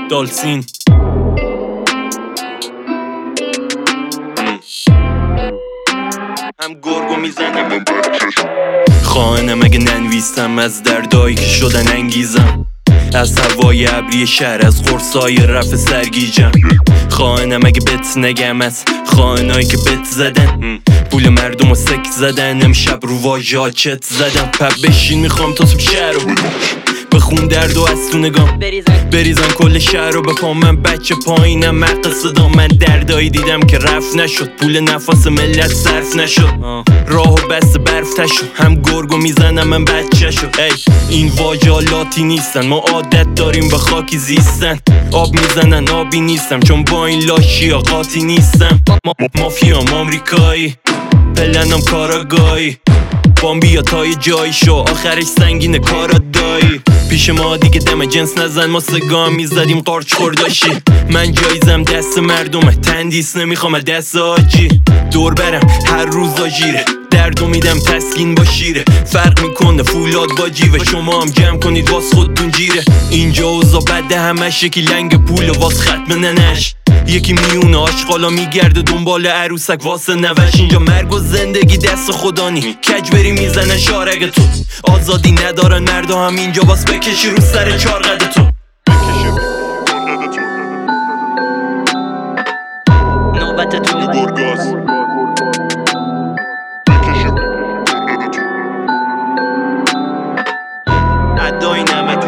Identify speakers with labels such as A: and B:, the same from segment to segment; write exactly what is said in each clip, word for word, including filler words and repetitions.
A: دالسین هم گرگو میزنم خواهنم اگه ننویسم از دردایی که شدن انگیزم، از هوای ابری شهر، از قرصای رفع سرگیجم. خواهنم اگه بت نگم از خواهنایی که بت زدن، پول مردم و سک زدن، امشب رو واژه چت زدم. پب بشین میخوام تا صبح شهر رو بخون درد و از تو نگام بریزن کل شهر رو بپام. من بچه پایینم مرق صدا، من دردایی دیدم که رفت نشد، پول نفاس ملت صرف نشد، راهو بست برف تشو، هم گرگو میزنم من بچه شو. ای این واژالاتی نیستن، ما عادت داریم به خاکی زیستن. آب میزنن آبی نیستم چون با این لاشی ها قاطی نیستم. ما مافیام آمریکایی پلنم کاراگاهی، بامبی یا تای جایی شو آخرش سنگین کارا دایی. پیش ما دیگه دم جنس نزن، ما سگام میزدیم قارچ خورداشی. من جایزم دست مردمه، تندیس نمیخوام دست آجی. دور برم هر روز آجیره، دردو میدم تسکین با شیره. فرق میکنه فولاد با جیوه، شما هم جمع کنید واس خودتون جیره. اینجا اوزا بده همش یکی لنگ پول واس ختم ننش، یکی میونه آشغالا میگرده دنبال عروسک واسه نوش. اینجا مرگ و زندگی دست خدا نی، کج بری میزنن شارگ تو. آزادی ندارن مردا هم اینجا، باس بکشی رو سر چارقد تو. نوبت تو گرگاز ادای نمک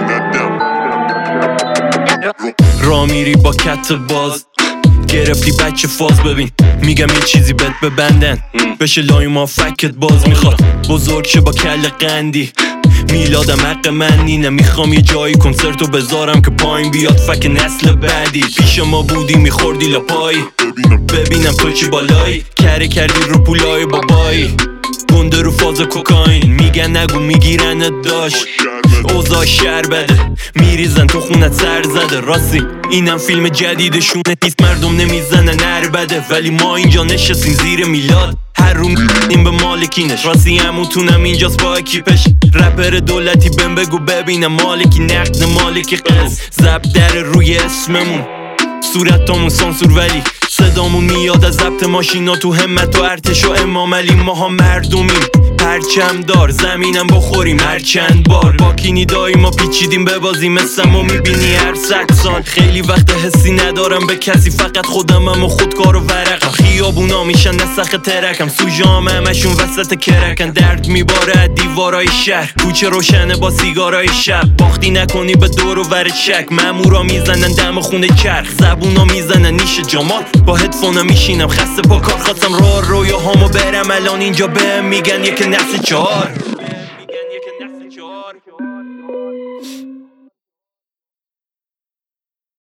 A: را میری با کت باز، گرفتی بچه فاز. ببین میگم یه چیزی بهت ببندن، بشه لای ما فکت باز. میخواد بزرگ شه با کل قندی، میلادم حق من نینه. میخوام یه جایی کنسرتو بذارم که پایین بیاد فک نسل بعدی. پیش ما بودی میخوردی لپایی، ببینم تو چی بالایی. کره کردی رو پولای بابایی، گنده رو فاز کوکاین. میگن نگو میگیرن داشت، اوضاع شهر بده، میریزن تو خونت سر زده. راستی اینم فیلم جدیدشونه نیست، مردم نمیزنن هر بده، ولی ما اینجا نشستیم زیر میلاد هر رو میدیم به مالکینش. راستی هموتونم اینجاست با اکیپش، رپر دولتی بهم بگو ببینم مالکی نقد مالکی قز. زب در روی اسممون صورتامون سانسور، ولی صدامون میاد از ضبط ماشینا تو همت و ارتش و امام علی. ماها مردمیم پرچم دار، زمینم بخوریم هر چند بار. با کینی دایی ما پیچیدیم ببازیم، مثل ما میبینی هر صد سال. خیلی وقت حسی ندارم به کسی، فقط خودمم و خودکار و ورقم. خیابونا میشن نسخ ترکم، سوژام همشون وسط کرکن. درد میباره از دیوارای شهر، کوچه روشنه با سیگارای شب. باختی نکنی به دور و ور چک، مامورا میزنن دم خونه چرخ. زبونا میزنن نیش جمال، با هدفونا میشینم خسته پا کار. خواستم راه رویاهامو برم، الان اینجا بهم میگن یک نسل چهار.